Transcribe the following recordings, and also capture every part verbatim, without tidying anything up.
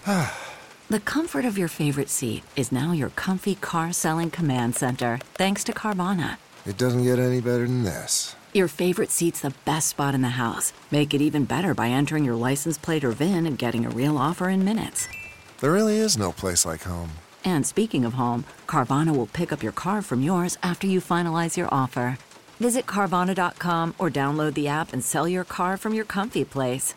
The comfort of your favorite seat is now your comfy car-selling command center, thanks to Carvana. It doesn't get any better than this. Your favorite seat's the best spot in the house. Make it even better by entering your license plate or V I N and getting a real offer in minutes. There really is no place like home. And speaking of home, Carvana will pick up your car from yours after you finalize your offer. Visit Carvana dot com or download the app and sell your car from your comfy place.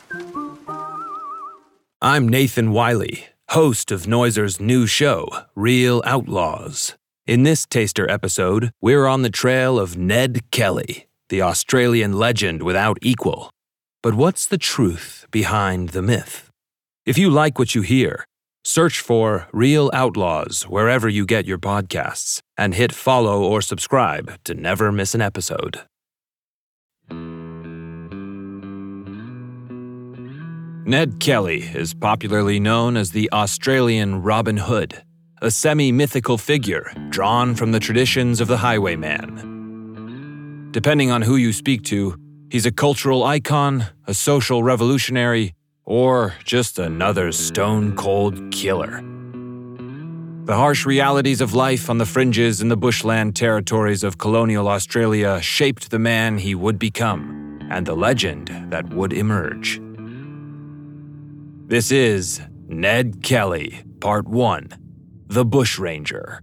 I'm Nathan Wiley, host of Noiser's new show, Real Outlaws. In this taster episode, we're on the trail of Ned Kelly, the Australian legend without equal. But what's the truth behind the myth? If you like what you hear, search for Real Outlaws wherever you get your podcasts, and hit follow or subscribe to never miss an episode. Ned Kelly is popularly known as the Australian Robin Hood, a semi-mythical figure drawn from the traditions of the highwayman. Depending on who you speak to, he's a cultural icon, a social revolutionary, or just another stone-cold killer. The harsh realities of life on the fringes in the bushland territories of colonial Australia shaped the man he would become and the legend that would emerge. This is Ned Kelly, Part one, The Bushranger.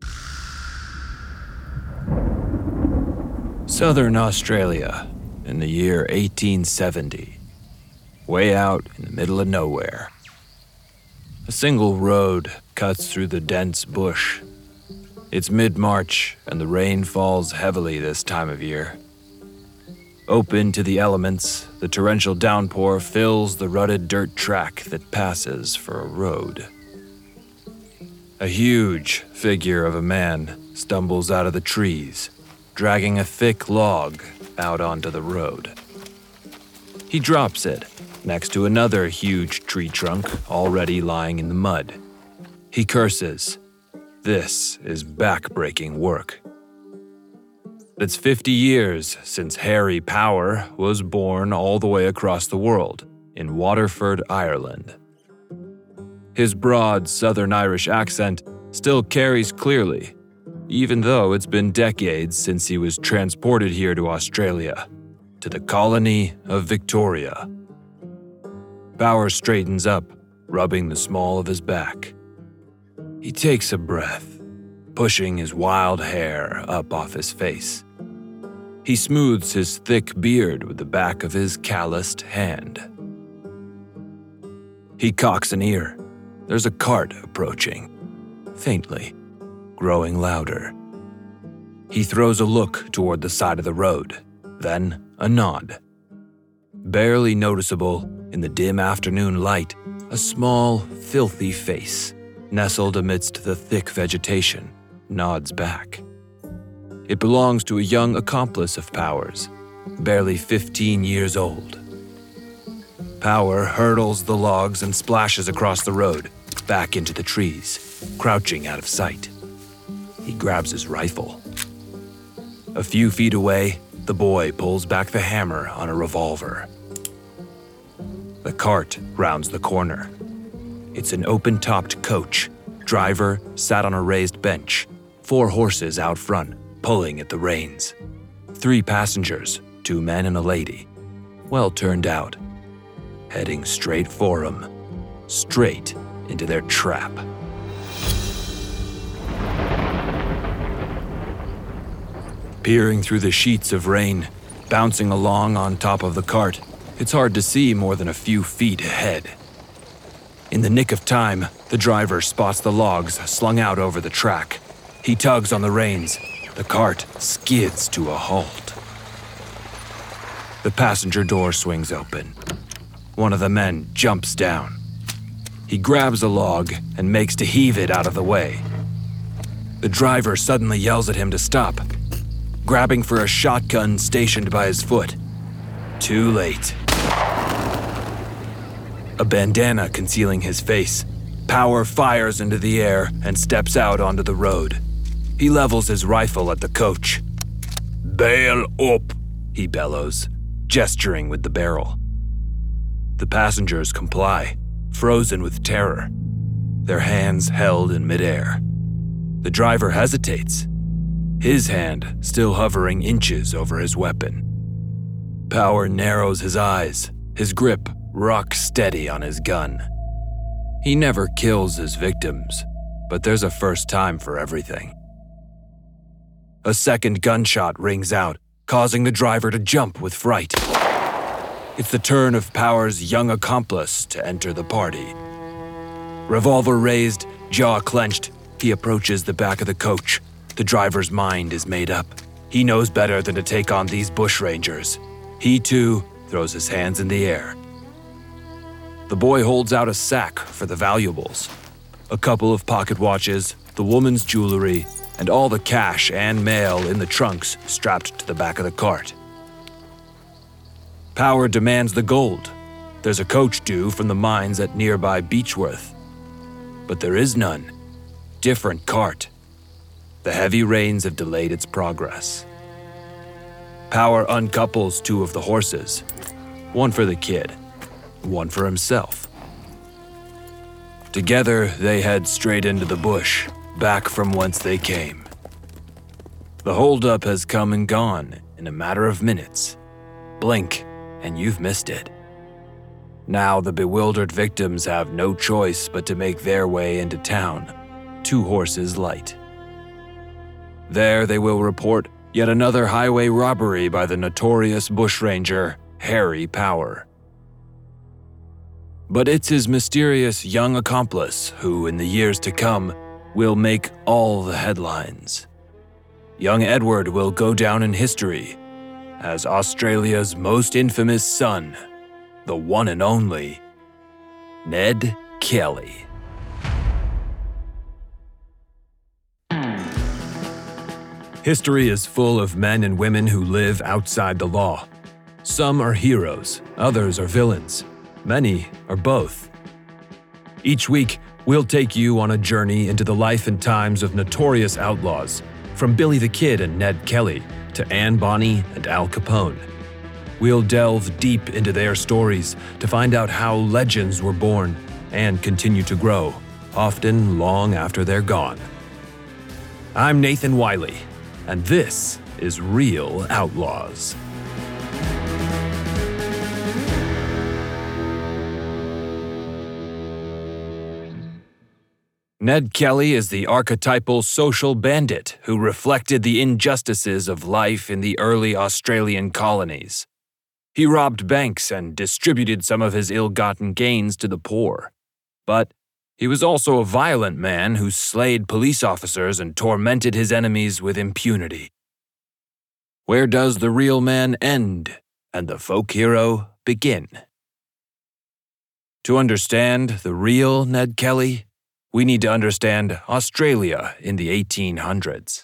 Southern Australia, in the year eighteen seventy. Way out in the middle of nowhere. A single road cuts through the dense bush. It's mid-March, and the rain falls heavily this time of year. Open to the elements, the torrential downpour fills the rutted dirt track that passes for a road. A huge figure of a man stumbles out of the trees, dragging a thick log out onto the road. He drops it next to another huge tree trunk already lying in the mud. He curses. This is back-breaking work. It's fifty years since Harry Power was born all the way across the world in Waterford, Ireland. His broad Southern Irish accent still carries clearly, even though it's been decades since he was transported here to Australia, to the colony of Victoria. Power straightens up, rubbing the small of his back. He takes a breath, pushing his wild hair up off his face. He smooths his thick beard with the back of his calloused hand. He cocks an ear. There's a cart approaching, faintly, growing louder. He throws a look toward the side of the road, then a nod. Barely noticeable in the dim afternoon light, a small, filthy face, nestled amidst the thick vegetation, nods back. It belongs to a young accomplice of Power's, barely fifteen years old. Power hurdles the logs and splashes across the road, back into the trees, crouching out of sight. He grabs his rifle. A few feet away, the boy pulls back the hammer on a revolver. The cart rounds the corner. It's an open-topped coach. Driver sat on a raised bench. Four horses out front, pulling at the reins. Three passengers, two men and a lady. Well turned out. Heading straight for him. Straight into their trap. Peering through the sheets of rain, bouncing along on top of the cart, it's hard to see more than a few feet ahead. In the nick of time, the driver spots the logs slung out over the track. He tugs on the reins. The cart skids to a halt. The passenger door swings open. One of the men jumps down. He grabs a log and makes to heave it out of the way. The driver suddenly yells at him to stop, grabbing for a shotgun stationed by his foot. Too late. A bandana concealing his face, Power fires into the air and steps out onto the road. He levels his rifle at the coach. "Bail up," he bellows, gesturing with the barrel. The passengers comply, frozen with terror, their hands held in midair. The driver hesitates, his hand still hovering inches over his weapon. Power narrows his eyes, his grip rock steady on his gun. He never kills his victims, but there's a first time for everything. A second gunshot rings out, causing the driver to jump with fright. It's the turn of Power's young accomplice to enter the party. Revolver raised, jaw clenched, he approaches the back of the coach. The driver's mind is made up. He knows better than to take on these bushrangers. He, too, throws his hands in the air. The boy holds out a sack for the valuables. A couple of pocket watches, the woman's jewelry, and all the cash and mail in the trunks strapped to the back of the cart. Power demands the gold. There's a coach due from the mines at nearby Beechworth. But there is none. Different cart. The heavy rains have delayed its progress. Power uncouples two of the horses, one for the kid, one for himself. Together, they head straight into the bush, back from whence they came. The holdup has come and gone in a matter of minutes. Blink, and you've missed it. Now the bewildered victims have no choice but to make their way into town, two horses light. There they will report yet another highway robbery by the notorious bushranger, Harry Power. But it's his mysterious young accomplice who, in the years to come, will make all the headlines. Young Edward will go down in history as Australia's most infamous son, the one and only Ned Kelly. History is full of men and women who live outside the law. Some are heroes, others are villains. Many are both. Each week, we'll take you on a journey into the life and times of notorious outlaws, from Billy the Kid and Ned Kelly to Anne Bonny and Al Capone. We'll delve deep into their stories to find out how legends were born and continue to grow, often long after they're gone. I'm Nathan Wiley, and this is Real Outlaws. Ned Kelly is the archetypal social bandit who reflected the injustices of life in the early Australian colonies. He robbed banks and distributed some of his ill-gotten gains to the poor. But he was also a violent man who slayed police officers and tormented his enemies with impunity. Where does the real man end and the folk hero begin? To understand the real Ned Kelly, we need to understand Australia in the eighteen hundreds.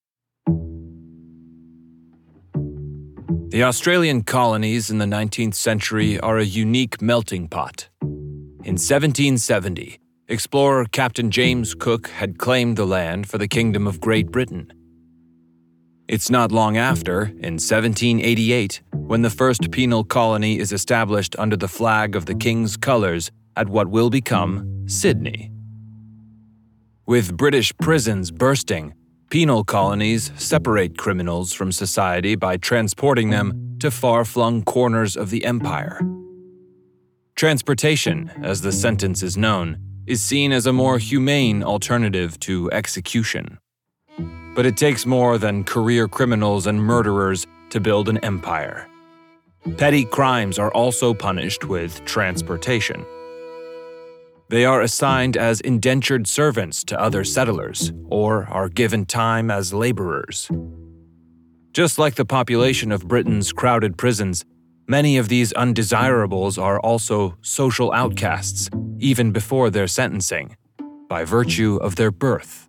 The Australian colonies in the nineteenth century are a unique melting pot. In seventeen seventy, explorer Captain James Cook had claimed the land for the Kingdom of Great Britain. It's not long after, in seventeen eighty-eight, when the first penal colony is established under the flag of the King's colours at what will become Sydney. With British prisons bursting, penal colonies separate criminals from society by transporting them to far-flung corners of the empire. Transportation, as the sentence is known, is seen as a more humane alternative to execution. But it takes more than career criminals and murderers to build an empire. Petty crimes are also punished with transportation. They are assigned as indentured servants to other settlers, or are given time as laborers. Just like the population of Britain's crowded prisons, many of these undesirables are also social outcasts, even before their sentencing, by virtue of their birth.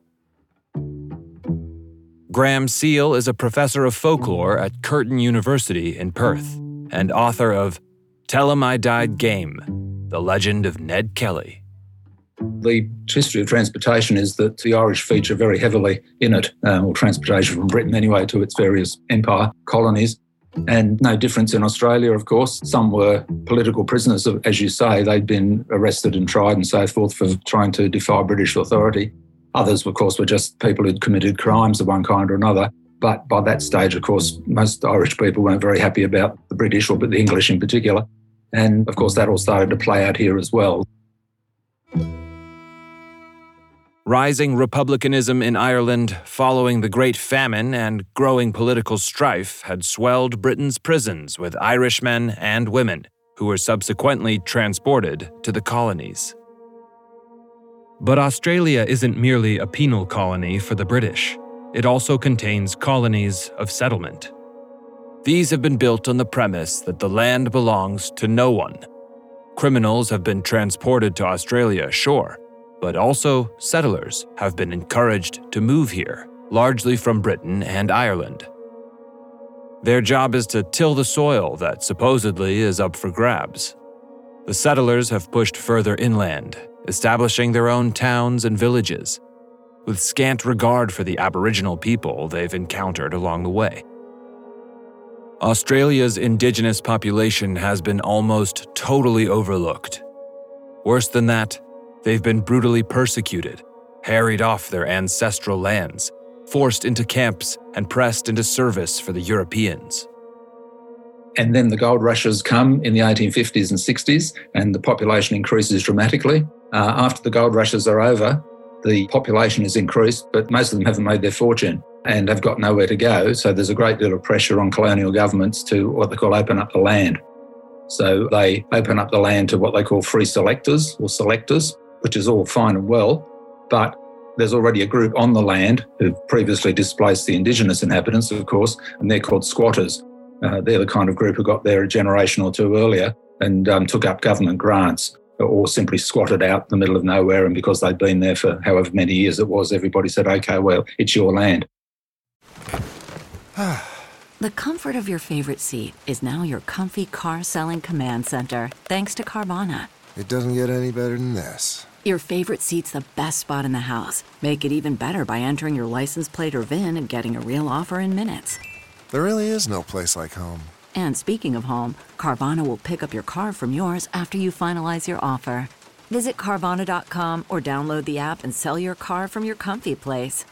Graham Seal is a professor of folklore at Curtin University in Perth, and author of Tell 'em I Died Game, The Legend of Ned Kelly. The history of transportation is that the Irish feature very heavily in it, um, or transportation from Britain anyway to its various empire colonies. And no difference in Australia, of course. Some were political prisoners, as you say. They'd been arrested and tried and so forth for trying to defy British authority. Others, of course, were just people who'd committed crimes of one kind or another. But by that stage, of course, most Irish people weren't very happy about the British, or the English in particular. And, of course, that all started to play out here as well. Rising republicanism in Ireland following the Great Famine and growing political strife had swelled Britain's prisons with Irishmen and women, who were subsequently transported to the colonies. But Australia isn't merely a penal colony for the British. It also contains colonies of settlement. These have been built on the premise that the land belongs to no one. Criminals have been transported to Australia, sure, but also settlers have been encouraged to move here, largely from Britain and Ireland. Their job is to till the soil that supposedly is up for grabs. The settlers have pushed further inland, establishing their own towns and villages, with scant regard for the Aboriginal people they've encountered along the way. Australia's indigenous population has been almost totally overlooked. Worse than that, they've been brutally persecuted, harried off their ancestral lands, forced into camps, and pressed into service for the Europeans. And then the gold rushes come in the eighteen fifties and sixties, and the population increases dramatically. Uh, after the gold rushes are over, the population is increased, but most of them haven't made their fortune and have got nowhere to go. So there's a great deal of pressure on colonial governments to what they call open up the land. So they open up the land to what they call free selectors or selectors, which is all fine and well, but there's already a group on the land who've previously displaced the indigenous inhabitants, of course, and they're called squatters. Uh, they're the kind of group who got there a generation or two earlier and um, took up government grants, or simply squatted out in the middle of nowhere, and because they'd been there for however many years it was, everybody said, OK, well, it's your land. The comfort of your favorite seat is now your comfy car-selling command center, thanks to Carvana. It doesn't get any better than this. Your favorite seat's the best spot in the house. Make it even better by entering your license plate or V I N and getting a real offer in minutes. There really is no place like home. And speaking of home, Carvana will pick up your car from yours after you finalize your offer. Visit Carvana dot com or download the app and sell your car from your comfy place.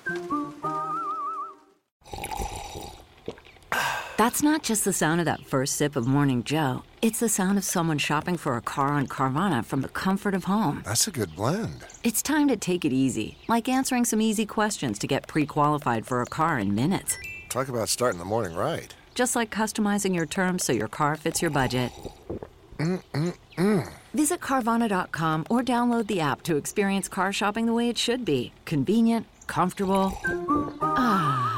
That's not just the sound of that first sip of Morning Joe. It's the sound of someone shopping for a car on Carvana from the comfort of home. That's a good blend. It's time to take it easy, like answering some easy questions to get pre-qualified for a car in minutes. Talk about starting the morning right. Just like customizing your terms so your car fits your budget. Mm-mm-mm. Visit Carvana dot com or download the app to experience car shopping the way it should be. Convenient, comfortable. Ah.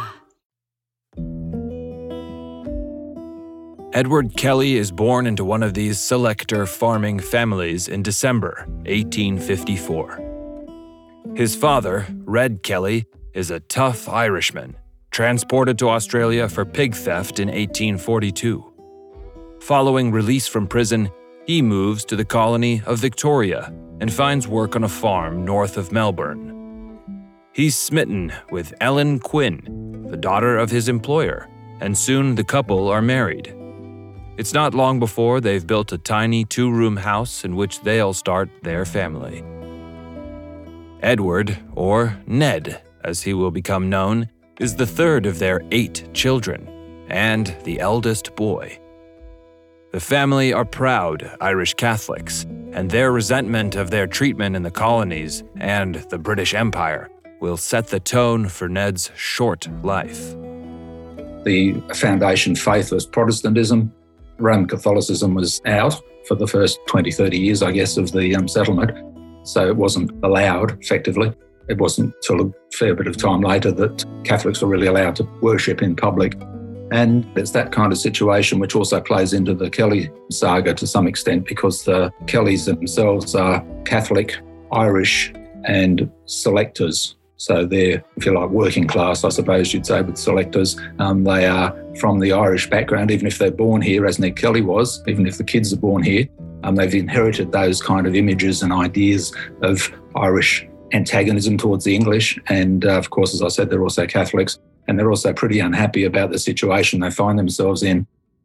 Edward Kelly is born into one of these selector farming families in December eighteen fifty-four. His father, Red Kelly, is a tough Irishman, transported to Australia for pig theft in eighteen forty-two. Following release from prison, he moves to the colony of Victoria and finds work on a farm north of Melbourne. He's smitten with Ellen Quinn, the daughter of his employer, and soon the couple are married. It's not long before they've built a tiny two-room house in which they'll start their family. Edward, or Ned, as he will become known, is the third of their eight children, and the eldest boy. The family are proud Irish Catholics, and their resentment of their treatment in the colonies and the British Empire will set the tone for Ned's short life. The foundation faith was Protestantism. Roman Catholicism was out for the first twenty, thirty years, I guess, of the um, settlement. So it wasn't allowed, effectively. It wasn't until a fair bit of time later that Catholics were really allowed to worship in public. And it's that kind of situation which also plays into the Kelly saga to some extent, because the Kellys themselves are Catholic, Irish, and selectors. So they're, if you like, working class, I suppose you'd say, with selectors. Um, they are from the Irish background, even if they're born here, as Ned Kelly was, even if the kids are born here. Um, they've inherited those kind of images and ideas of Irish antagonism towards the English. And, uh, of course, as I said, they're also Catholics. And they're also pretty unhappy about the situation they find themselves in.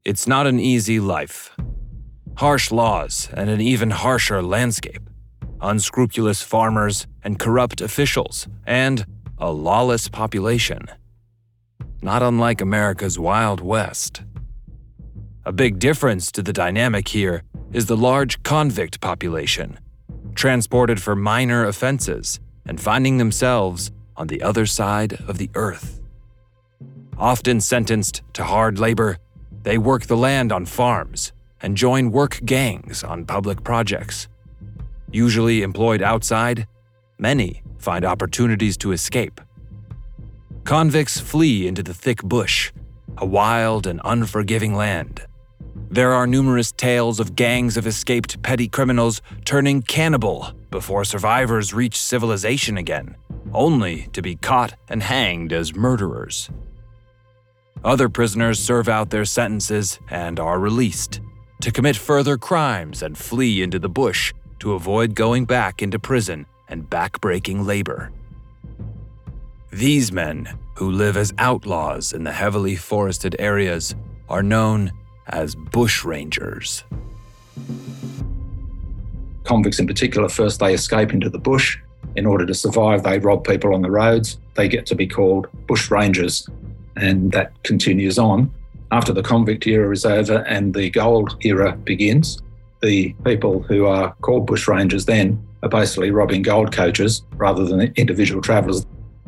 It's not an easy life. Harsh laws and an even harsher landscape, unscrupulous farmers and corrupt officials, and a lawless population. Not unlike America's Wild West. A big difference to the dynamic here is the large convict population, transported for minor offenses and finding themselves on the other side of the earth. Often sentenced to hard labor, they work the land on farms and join work gangs on public projects. Usually employed outside, many find opportunities to escape. Convicts flee into the thick bush, a wild and unforgiving land. There are numerous tales of gangs of escaped petty criminals turning cannibal before survivors reach civilization again, only to be caught and hanged as murderers. Other prisoners serve out their sentences and are released to commit further crimes and flee into the bush to avoid going back into prison and backbreaking labor. These men, who live as outlaws in the heavily forested areas, are known as bushrangers. Convicts in particular, first they escape into the bush. In order to survive, they rob people on the roads. They get to be called bushrangers, and that continues on. After the convict era is over and the gold era begins, the people who are called bushrangers then are basically robbing gold coaches rather than individual travellers.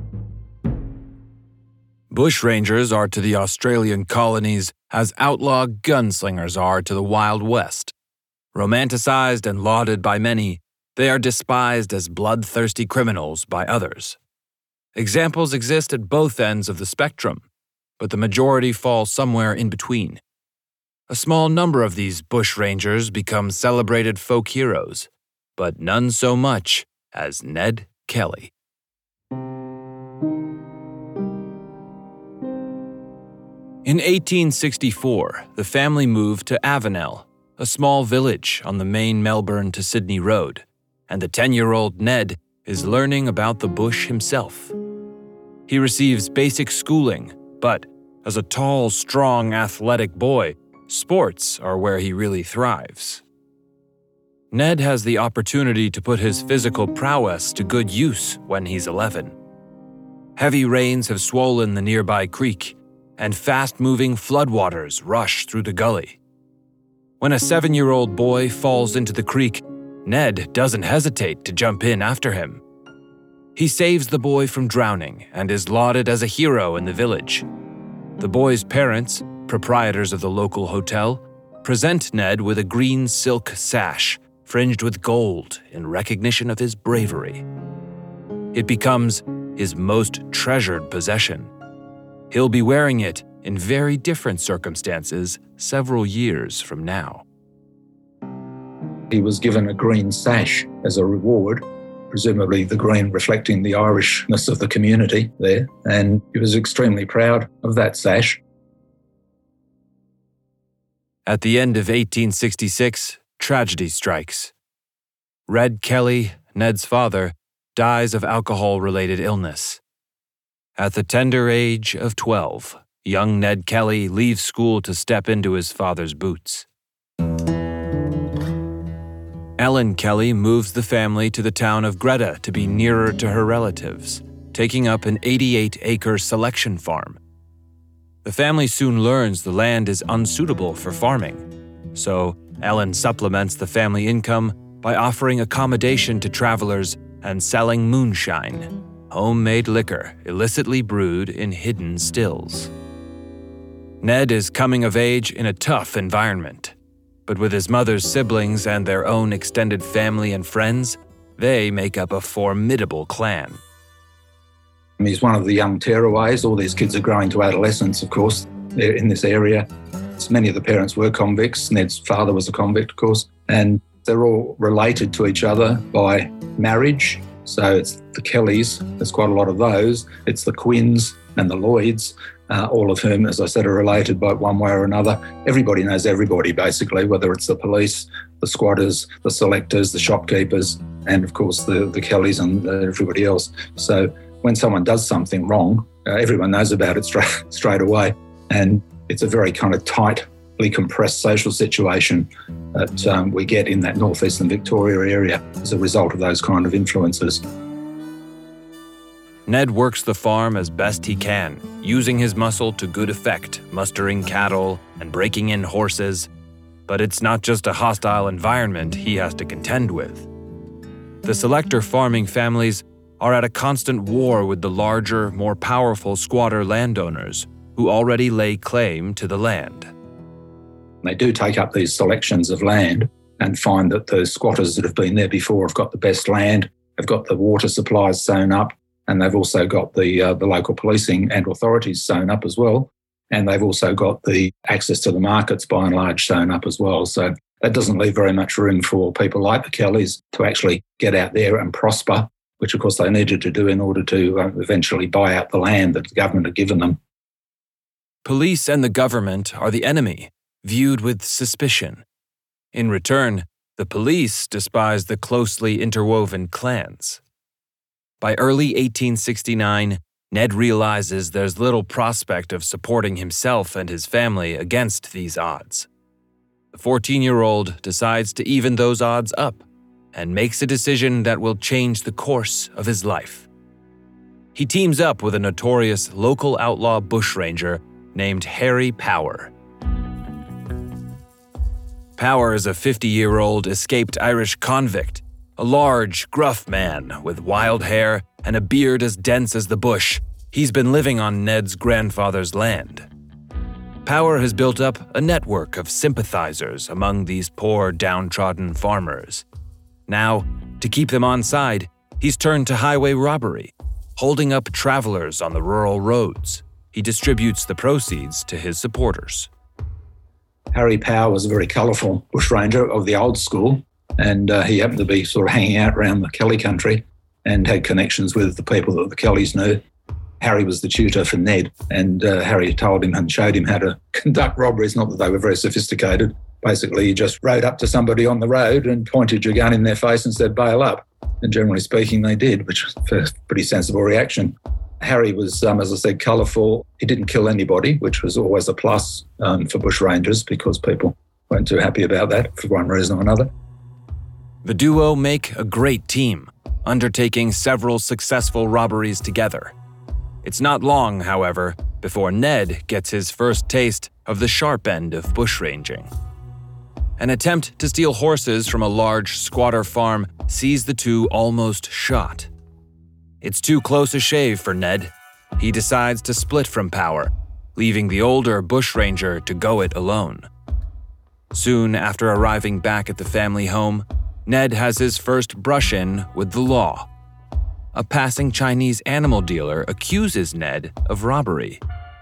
Bushrangers are to the Australian colonies as outlaw gunslingers are to the Wild West. Romanticized and lauded by many, they are despised as bloodthirsty criminals by others. Examples exist at both ends of the spectrum, but the majority fall somewhere in between. A small number of these bushrangers become celebrated folk heroes, but none so much as Ned Kelly. In eighteen sixty-four, the family moved to Avenel, a small village on the main Melbourne to Sydney road, and the ten-year-old Ned is learning about the bush himself. He receives basic schooling, but as a tall, strong, athletic boy, sports are where he really thrives. Ned has the opportunity to put his physical prowess to good use when he's eleven. Heavy rains have swollen the nearby creek, and fast-moving floodwaters rush through the gully. When a seven-year-old boy falls into the creek, Ned doesn't hesitate to jump in after him. He saves the boy from drowning and is lauded as a hero in the village. The boy's parents, proprietors of the local hotel, present Ned with a green silk sash fringed with gold in recognition of his bravery. It becomes his most treasured possession. He'll be wearing it in very different circumstances several years from now. He was given a green sash as a reward, presumably the green reflecting the Irishness of the community there, and he was extremely proud of that sash. At the end of eighteen sixty-six, tragedy strikes. Red Kelly, Ned's father, dies of alcohol-related illness. At the tender age of twelve, young Ned Kelly leaves school to step into his father's boots. Ellen Kelly moves the family to the town of Greta to be nearer to her relatives, taking up an eighty-eight acre selection farm. The family soon learns the land is unsuitable for farming, so Ellen supplements the family income by offering accommodation to travelers and selling moonshine, homemade liquor illicitly brewed in hidden stills. Ned is coming of age in a tough environment, but with his mother's siblings and their own extended family and friends, they make up a formidable clan. He's one of the young tearaways. All these kids are growing to adolescence, of course, they're in this area. So many of the parents were convicts. Ned's father was a convict, of course, and they're all related to each other by marriage. So it's the Kellys, there's quite a lot of those. It's the Quinns and the Lloyds, uh, all of whom, as I said, are related by one way or another. Everybody knows everybody, basically, whether it's the police, the squatters, the selectors, the shopkeepers, and, of course, the, the Kellys and uh, everybody else. So when someone does something wrong, uh, everyone knows about it straight, straight away. And it's a very kind of tight incredibly compressed social situation that um, we get in that northeastern Victoria area as a result of those kind of influences. Ned works the farm as best he can, using his muscle to good effect, mustering cattle and breaking in horses. But it's not just a hostile environment he has to contend with. The selector farming families are at a constant war with the larger, more powerful squatter landowners who already lay claim to the land. They do take up these selections of land and find that the squatters that have been there before have got the best land, have got the water supplies sewn up, and they've also got the uh, the local policing and authorities sewn up as well. And they've also got the access to the markets by and large sewn up as well. So that doesn't leave very much room for people like the Kellys to actually get out there and prosper, which of course they needed to do in order to uh, eventually buy out the land that the government had given them. Police and the government are the enemy, viewed with suspicion. In return, the police despise the closely interwoven clans. By early eighteen sixty-nine, Ned realizes there's little prospect of supporting himself and his family against these odds. The fourteen-year-old decides to even those odds up and makes a decision that will change the course of his life. He teams up with a notorious local outlaw bushranger named Harry Power. Power is a fifty-year-old escaped Irish convict, a large, gruff man with wild hair and a beard as dense as the bush. He's been living on Ned's grandfather's land. Power has built up a network of sympathizers among these poor, downtrodden farmers. Now, to keep them on side, he's turned to highway robbery, holding up travelers on the rural roads. He distributes the proceeds to his supporters. Harry Power was a very colourful bushranger of the old school, and uh, he happened to be sort of hanging out around the Kelly country and had connections with the people that the Kellys knew. Harry was the tutor for Ned, and uh, Harry told him and showed him how to conduct robberies, not that they were very sophisticated. Basically, you just rode up to somebody on the road and pointed your gun in their face and said, bail up. And generally speaking, they did, which was a pretty sensible reaction. Harry was, um, as I said, colourful. He didn't kill anybody, which was always a plus um, for bushrangers because people weren't too happy about that for one reason or another. The duo make a great team, undertaking several successful robberies together. It's not long, however, before Ned gets his first taste of the sharp end of bushranging. An attempt to steal horses from a large squatter farm sees the two almost shot. It's too close a shave for Ned. He decides to split from Power, leaving the older bushranger to go it alone. Soon after arriving back at the family home, Ned has his first brush-in with the law. A passing Chinese animal dealer accuses Ned of robbery.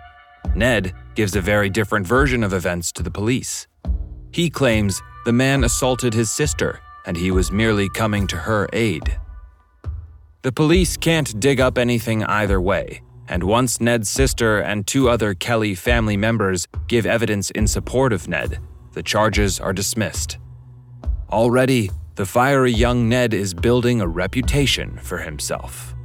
Ned gives a very different version of events to the police. He claims the man assaulted his sister and he was merely coming to her aid. The police can't dig up anything either way, and once Ned's sister and two other Kelly family members give evidence in support of Ned, the charges are dismissed. Already, the fiery young Ned is building a reputation for himself.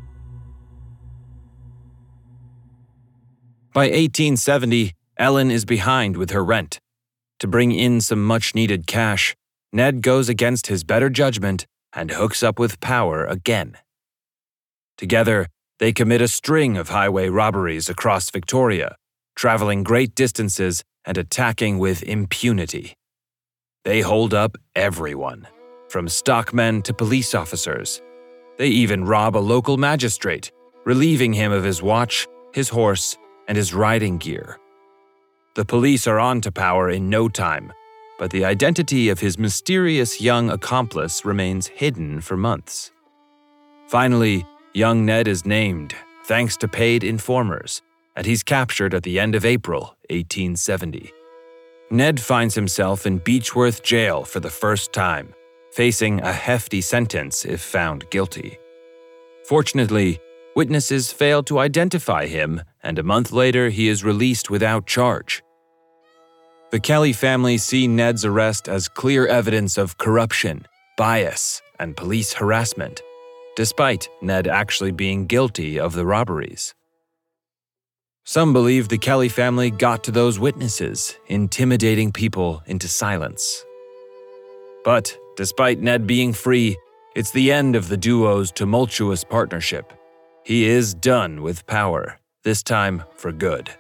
By eighteen seventy, Ellen is behind with her rent. To bring in some much-needed cash, Ned goes against his better judgment and hooks up with Power again. Together, they commit a string of highway robberies across Victoria, traveling great distances and attacking with impunity. They hold up everyone, from stockmen to police officers. They even rob a local magistrate, relieving him of his watch, his horse, and his riding gear. The police are on to Power in no time, but the identity of his mysterious young accomplice remains hidden for months. Finally, young Ned is named, thanks to paid informers, and he's captured at the end of April eighteen seventy. Ned finds himself in Beechworth Jail for the first time, facing a hefty sentence if found guilty. Fortunately, witnesses failed to identify him, and a month later he is released without charge. The Kelly family see Ned's arrest as clear evidence of corruption, bias, and police harassment, despite Ned actually being guilty of the robberies. Some believe the Kelly family got to those witnesses, intimidating people into silence. But despite Ned being free, it's the end of the duo's tumultuous partnership. He is done with power, this time for good.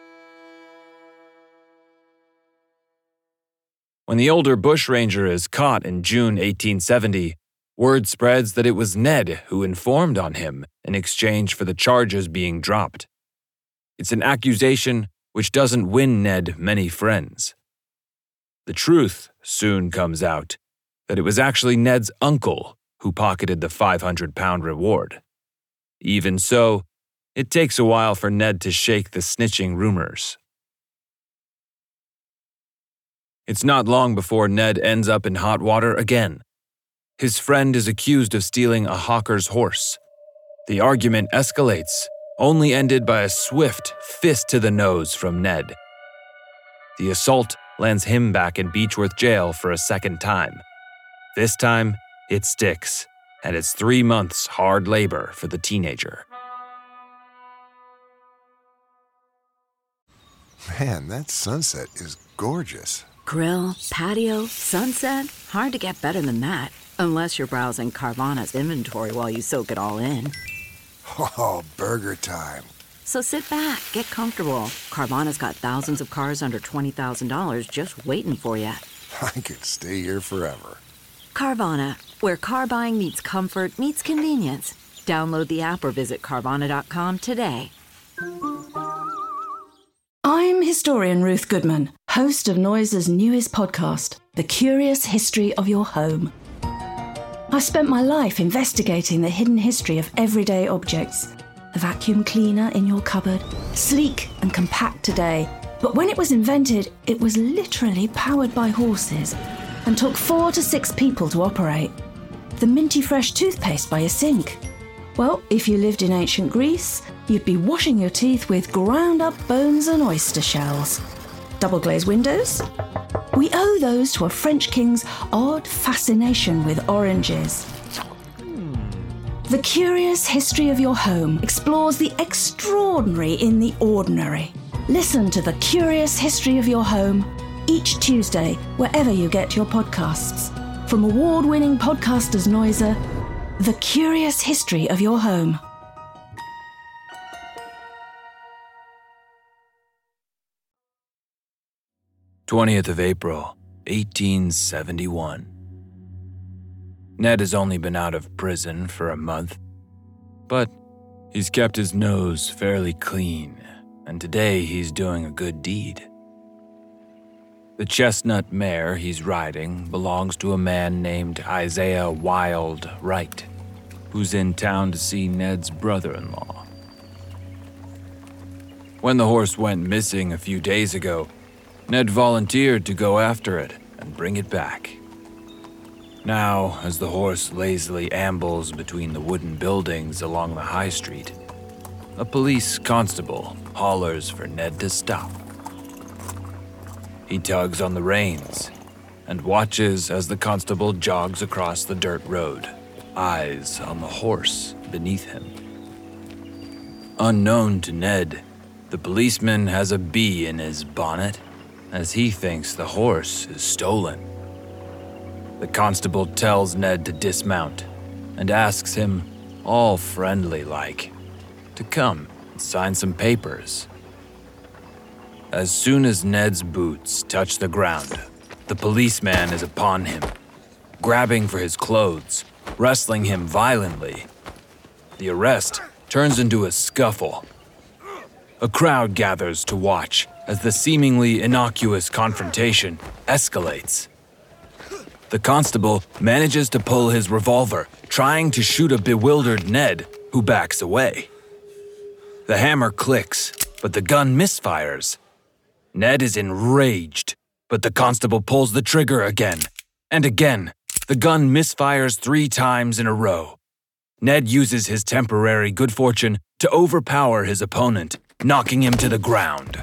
When the older bushranger is caught in June eighteen seventy, word spreads that it was Ned who informed on him in exchange for the charges being dropped. It's an accusation which doesn't win Ned many friends. The truth soon comes out that it was actually Ned's uncle who pocketed the five hundred pound reward. Even so, it takes a while for Ned to shake the snitching rumors. It's not long before Ned ends up in hot water again. His friend is accused of stealing a hawker's horse. The argument escalates, only ended by a swift fist to the nose from Ned. The assault lands him back in Beechworth Jail for a second time. This time, it sticks, and it's three months hard labor for the teenager. Man, that sunset is gorgeous. Grill, patio, sunset. Hard to get better than that. Unless you're browsing Carvana's inventory while you soak it all in. Oh, burger time. So sit back, get comfortable. Carvana's got thousands of cars under twenty thousand dollars just waiting for you. I could stay here forever. Carvana, where car buying meets comfort meets convenience. Download the app or visit Carvana dot com today. I'm historian Ruth Goodman, host of Noiser's newest podcast, The Curious History of Your Home. I've spent my life investigating the hidden history of everyday objects. The vacuum cleaner in your cupboard, sleek and compact today, but when it was invented, it was literally powered by horses and took four to six people to operate. The minty fresh toothpaste by your sink. Well, if you lived in ancient Greece, you'd be washing your teeth with ground-up bones and oyster shells. Double-glazed windows? We owe those to a French king's odd fascination with oranges. The Curious History of Your Home explores the extraordinary in the ordinary. Listen to The Curious History of Your Home each Tuesday, wherever you get your podcasts. From award-winning podcasters Noiser, The Curious History of Your Home. twentieth of April, eighteen seventy-one. Ned has only been out of prison for a month, but he's kept his nose fairly clean, and today he's doing a good deed. The chestnut mare he's riding belongs to a man named Isaiah Wild Wright, who's in town to see Ned's brother-in-law. When the horse went missing a few days ago, Ned volunteered to go after it and bring it back. Now, as the horse lazily ambles between the wooden buildings along the high street, a police constable hollers for Ned to stop. He tugs on the reins and watches as the constable jogs across the dirt road, eyes on the horse beneath him. Unknown to Ned, the policeman has a bee in his bonnet, as he thinks the horse is stolen. The constable tells Ned to dismount and asks him, all friendly-like, to come and sign some papers. As soon as Ned's boots touch the ground, the policeman is upon him, grabbing for his clothes, wrestling him violently. The arrest turns into a scuffle. A crowd gathers to watch as the seemingly innocuous confrontation escalates. The constable manages to pull his revolver, trying to shoot a bewildered Ned, who backs away. The hammer clicks, but the gun misfires. Ned is enraged, but the constable pulls the trigger again. And again, the gun misfires three times in a row. Ned uses his temporary good fortune to overpower his opponent, knocking him to the ground.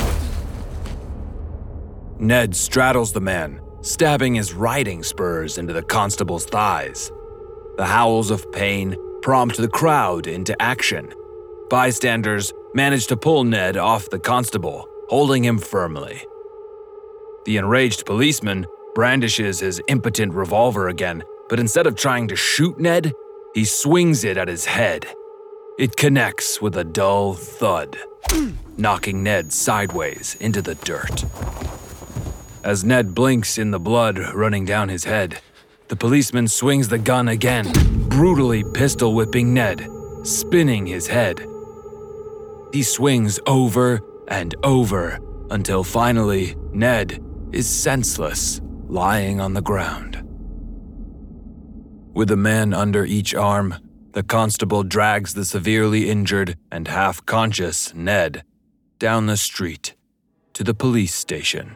Ned straddles the man, stabbing his riding spurs into the constable's thighs. The howls of pain prompt the crowd into action. bystanders manage to pull Ned off the constable, holding him firmly. The enraged policeman brandishes his impotent revolver again, but instead of trying to shoot Ned, he swings it at his head. It connects with a dull thud, knocking Ned sideways into the dirt. As Ned blinks in the blood running down his head, the policeman swings the gun again, brutally pistol whipping Ned, spinning his head. He swings over and over until finally Ned is senseless, lying on the ground. With a man under each arm, the constable drags the severely injured and half-conscious Ned down the street to the police station.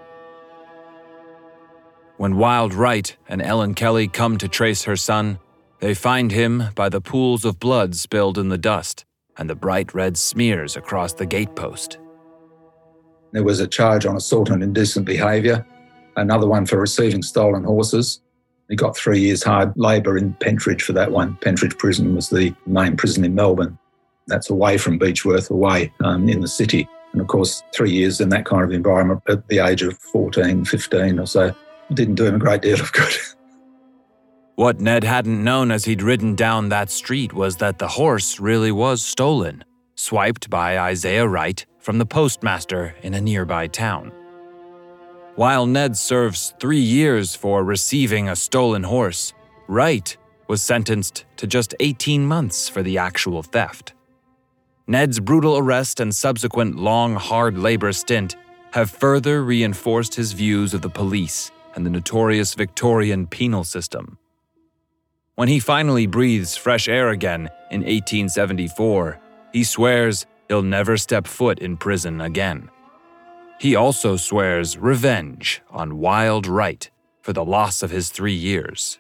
When Wild Wright and Ellen Kelly come to trace her son, they find him by the pools of blood spilled in the dust and the bright red smears across the gatepost. There was a charge on assault and indecent behaviour, another one for receiving stolen horses. He got three years hard labour in Pentridge for that one. Pentridge Prison was the main prison in Melbourne. That's away from Beechworth, away um, in the city. And of course, three years in that kind of environment at the age of fourteen, fifteen or so didn't do him a great deal of good. What Ned hadn't known as he'd ridden down that street was that the horse really was stolen, swiped by Isaiah Wright from the postmaster in a nearby town. While Ned serves three years for receiving a stolen horse, Wright was sentenced to just eighteen months for the actual theft. Ned's brutal arrest and subsequent long, hard labor stint have further reinforced his views of the police and the notorious Victorian penal system. When he finally breathes fresh air again in eighteen seventy-four, he swears he'll never step foot in prison again. He also swears revenge on Wild Wright for the loss of his three years.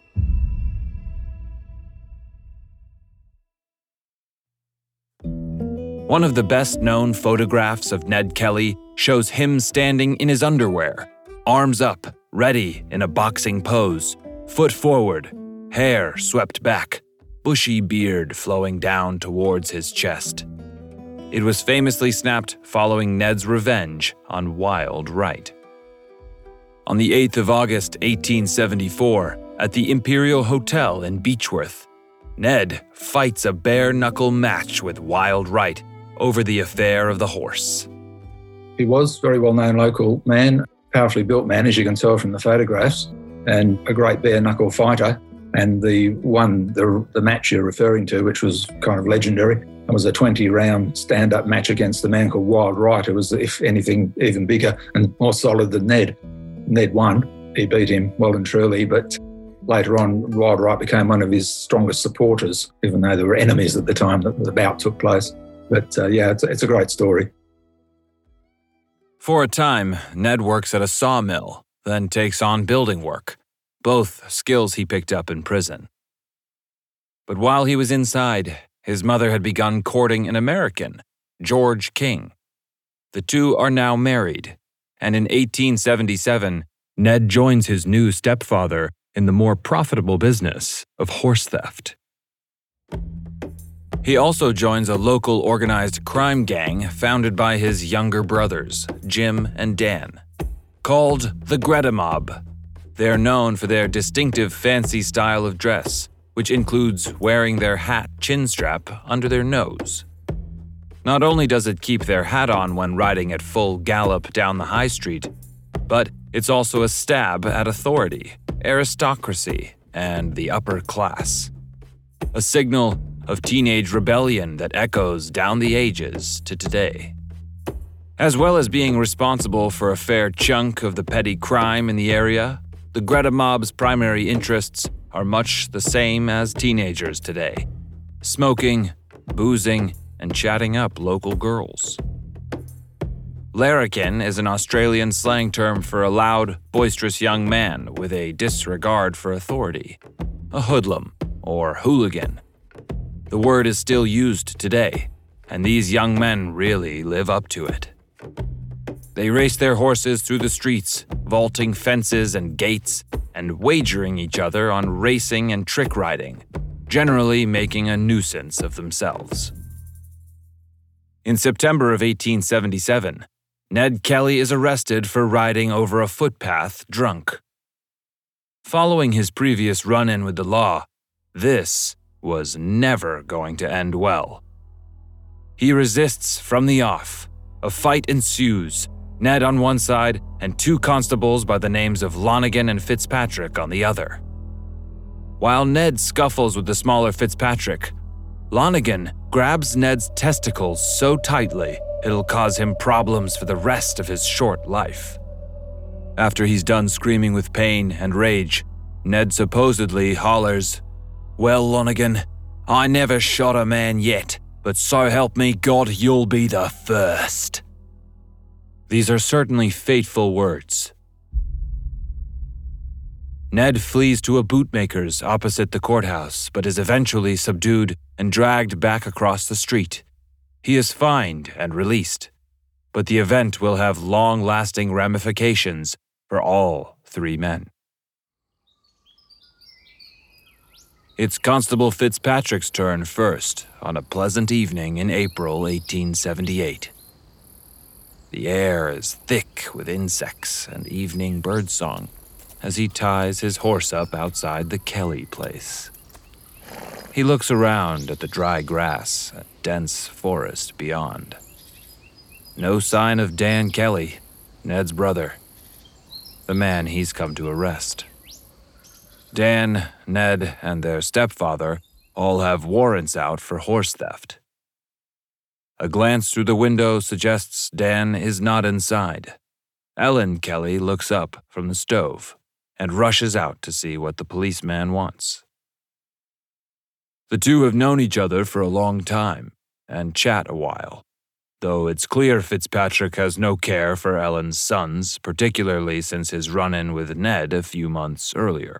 One of the best-known photographs of Ned Kelly shows him standing in his underwear, arms up, ready in a boxing pose, foot forward, hair swept back, bushy beard flowing down towards his chest. It was famously snapped following Ned's revenge on Wild Wright. On the eighth of August, eighteen seventy-four, at the Imperial Hotel in Beechworth, Ned fights a bare-knuckle match with Wild Wright over the affair of the horse. He was a very well-known local man, powerfully built man, as you can tell from the photographs, and a great bare-knuckle fighter. And the one, the, the match you're referring to, which was kind of legendary, it was a twenty-round stand-up match against a man called Wild Wright, who was, if anything, even bigger and more solid than Ned. Ned won. He beat him well and truly, but later on, Wild Wright became one of his strongest supporters, even though there were enemies at the time that the bout took place. But uh, yeah, it's, it's a great story. For a time, Ned works at a sawmill, then takes on building work, both skills he picked up in prison. But while he was inside, his mother had begun courting an American, George King. The two are now married, and in eighteen seventy-seven, Ned joins his new stepfather in the more profitable business of horse theft. He also joins a local organized crime gang founded by his younger brothers, Jim and Dan. Called the Greta Mob, they're known for their distinctive fancy style of dress, which includes wearing their hat chin strap under their nose. Not only does it keep their hat on when riding at full gallop down the high street, but it's also a stab at authority, aristocracy, and the upper class. A signal of teenage rebellion that echoes down the ages to today. As well as being responsible for a fair chunk of the petty crime in the area, the Greta Mob's primary interests are much the same as teenagers today: smoking, boozing, and chatting up local girls. Larrikin is an Australian slang term for a loud, boisterous young man with a disregard for authority, a hoodlum or hooligan. The word is still used today, and these young men really live up to it. They race their horses through the streets, vaulting fences and gates, and wagering each other on racing and trick riding, generally making a nuisance of themselves. In September of eighteen seventy-seven, Ned Kelly is arrested for riding over a footpath drunk. Following his previous run-in with the law, this was never going to end well. He resists from the off. A fight ensues, Ned on one side and two constables by the names of Lonigan and Fitzpatrick on the other. While Ned scuffles with the smaller Fitzpatrick, Lonigan grabs Ned's testicles so tightly it'll cause him problems for the rest of his short life. After he's done screaming with pain and rage, Ned supposedly hollers, "Well, Lonigan, I never shot a man yet, but so help me God, you'll be the first." These are certainly fateful words. Ned flees to a bootmaker's opposite the courthouse, but is eventually subdued and dragged back across the street. He is fined and released, but the event will have long-lasting ramifications for all three men. It's Constable Fitzpatrick's turn first on a pleasant evening in April eighteen seventy-eight. The air is thick with insects and evening birdsong as he ties his horse up outside the Kelly place. He looks around at the dry grass and dense forest beyond. No sign of Dan Kelly, Ned's brother, the man he's come to arrest. Dan, Ned, and their stepfather all have warrants out for horse theft. A glance through the window suggests Dan is not inside. Ellen Kelly looks up from the stove and rushes out to see what the policeman wants. The two have known each other for a long time and chat a while, though it's clear Fitzpatrick has no care for Ellen's sons, particularly since his run-in with Ned a few months earlier.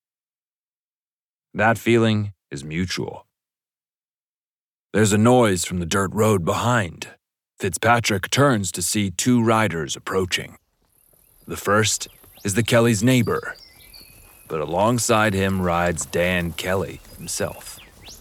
That feeling is mutual. There's a noise from the dirt road behind. Fitzpatrick turns to see two riders approaching. The first is the Kelly's neighbor, but alongside him rides Dan Kelly himself.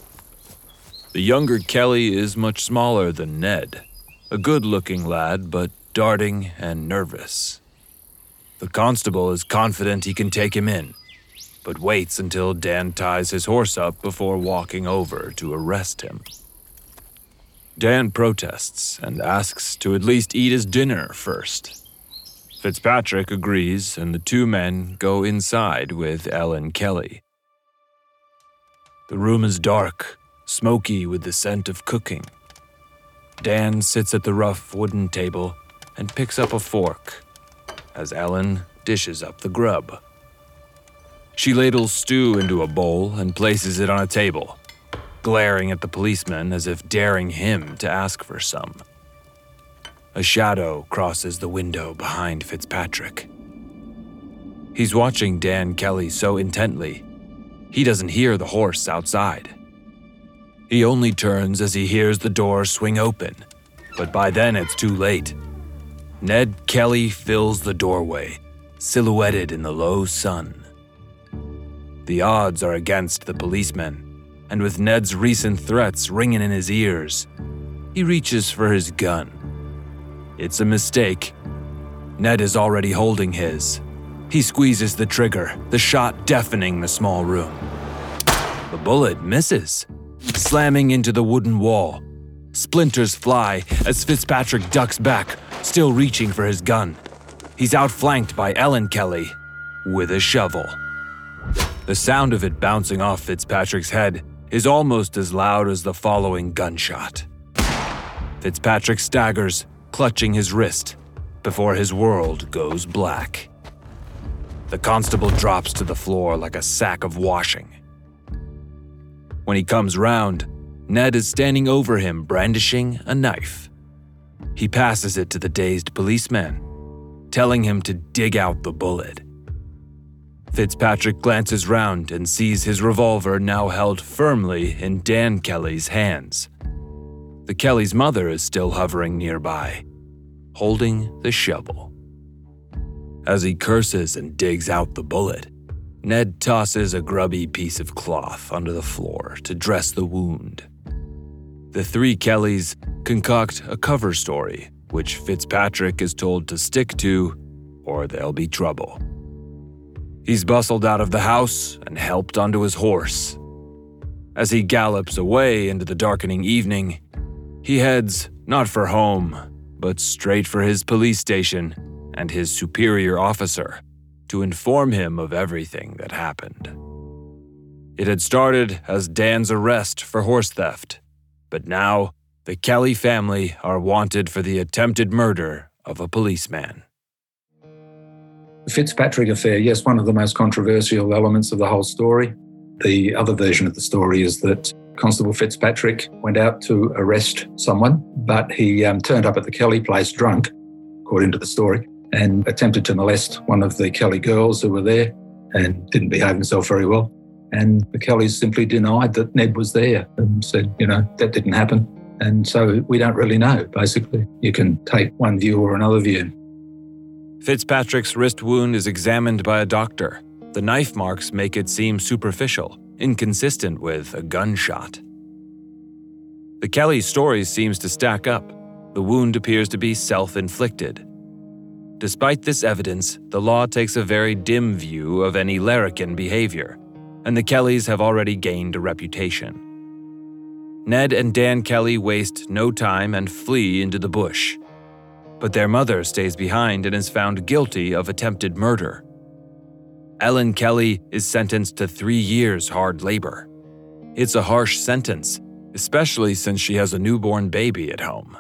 The younger Kelly is much smaller than Ned, a good-looking lad, but darting and nervous. The constable is confident he can take him in, but waits until Dan ties his horse up before walking over to arrest him. Dan protests and asks to at least eat his dinner first. Fitzpatrick agrees, and the two men go inside with Ellen Kelly. The room is dark, smoky with the scent of cooking. Dan sits at the rough wooden table and picks up a fork as Ellen dishes up the grub. She ladles stew into a bowl and places it on a table, glaring at the policeman as if daring him to ask for some. A shadow crosses the window behind Fitzpatrick. He's watching Dan Kelly so intently, he doesn't hear the horse outside. He only turns as he hears the door swing open, but by then it's too late. Ned Kelly fills the doorway, silhouetted in the low sun. The odds are against the policeman, and with Ned's recent threats ringing in his ears, he reaches for his gun. It's a mistake. Ned is already holding his. He squeezes the trigger, the shot deafening the small room. The bullet misses, slamming into the wooden wall. Splinters fly as Fitzpatrick ducks back, still reaching for his gun. He's outflanked by Ellen Kelly with a shovel. The sound of it bouncing off Fitzpatrick's head is almost as loud as the following gunshot. Fitzpatrick staggers, clutching his wrist, before his world goes black. The constable drops to the floor like a sack of washing. When he comes round, Ned is standing over him brandishing a knife. He passes it to the dazed policeman, telling him to dig out the bullet. Fitzpatrick glances round and sees his revolver now held firmly in Dan Kelly's hands. The Kelly's mother is still hovering nearby, holding the shovel. As he curses and digs out the bullet, Ned tosses a grubby piece of cloth onto the floor to dress the wound. The three Kellys concoct a cover story, which Fitzpatrick is told to stick to, or there'll be trouble. He's bustled out of the house and helped onto his horse. As he gallops away into the darkening evening, he heads not for home, but straight for his police station and his superior officer to inform him of everything that happened. It had started as Dan's arrest for horse theft, but now the Kelly family are wanted for the attempted murder of a policeman. The Fitzpatrick affair, yes, one of the most controversial elements of the whole story. The other version of the story is that Constable Fitzpatrick went out to arrest someone, but he um, turned up at the Kelly place drunk, according to the story, and attempted to molest one of the Kelly girls who were there and didn't behave himself very well. And the Kellys simply denied that Ned was there and said, you know, that didn't happen. And so we don't really know, basically. You can take one view or another view. Fitzpatrick's wrist wound is examined by a doctor. The knife marks make it seem superficial, inconsistent with a gunshot. The Kelly story seems to stack up. The wound appears to be self-inflicted. Despite this evidence, the law takes a very dim view of any larrikin behavior, and the Kellys have already gained a reputation. Ned and Dan Kelly waste no time and flee into the bush. But their mother stays behind and is found guilty of attempted murder. Ellen Kelly is sentenced to three years hard labor. It's a harsh sentence, especially since she has a newborn baby at home.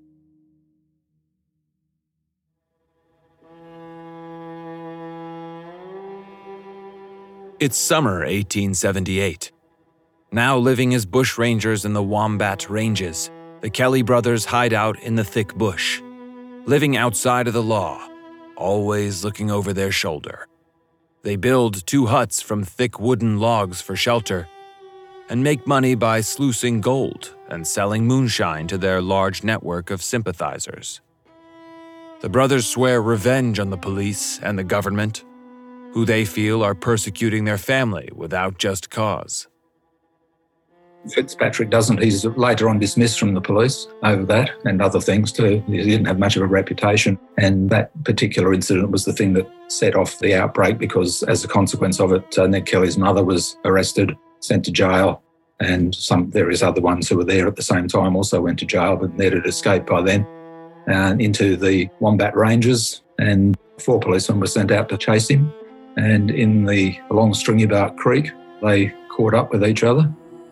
It's summer eighteen seventy-eight. Now living as bushrangers in the Wombat Ranges, the Kelly brothers hide out in the thick bush, living outside of the law, always looking over their shoulder. They build two huts from thick wooden logs for shelter and make money by sluicing gold and selling moonshine to their large network of sympathizers. The brothers swear revenge on the police and the government, who they feel are persecuting their family without just cause. Fitzpatrick doesn't. He's later on dismissed from the police over that and other things too. He didn't have much of a reputation, and that particular incident was the thing that set off the outbreak because as a consequence of it, uh, Ned Kelly's mother was arrested, sent to jail, and some various other ones who were there at the same time also went to jail, but Ned had escaped by then and into the Wombat Ranges, and four policemen were sent out to chase him. And in the along Stringybark Creek, they caught up with each other.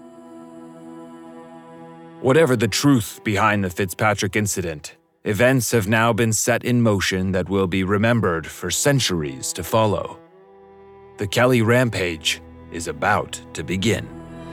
Whatever the truth behind the Fitzpatrick incident, events have now been set in motion that will be remembered for centuries to follow. The Kelly Rampage is about to begin.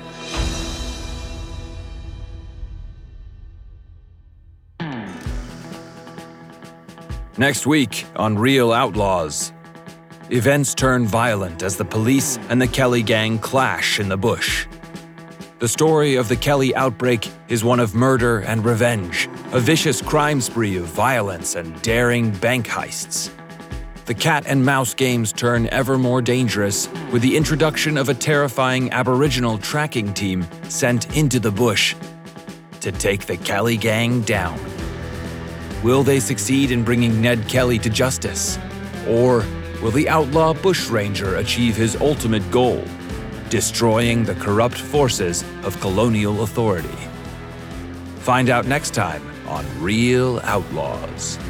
Next week on Real Outlaws, events turn violent as the police and the Kelly gang clash in the bush. The story of the Kelly outbreak is one of murder and revenge, a vicious crime spree of violence and daring bank heists. The cat and mouse games turn ever more dangerous with the introduction of a terrifying Aboriginal tracking team sent into the bush to take the Kelly gang down. Will they succeed in bringing Ned Kelly to justice? Or will the outlaw bushranger achieve his ultimate goal, destroying the corrupt forces of colonial authority? Find out next time on Real Outlaws.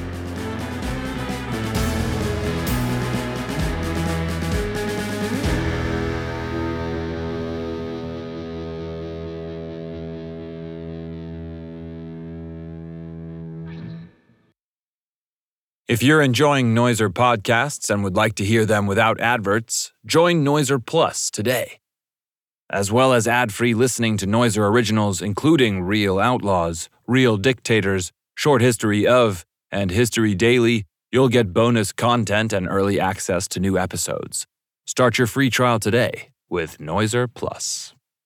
If you're enjoying Noiser podcasts and would like to hear them without adverts, join Noiser Plus today. As well as ad-free listening to Noiser originals including Real Outlaws, Real Dictators, Short History of, and History Daily, you'll get bonus content and early access to new episodes. Start your free trial today with Noiser Plus.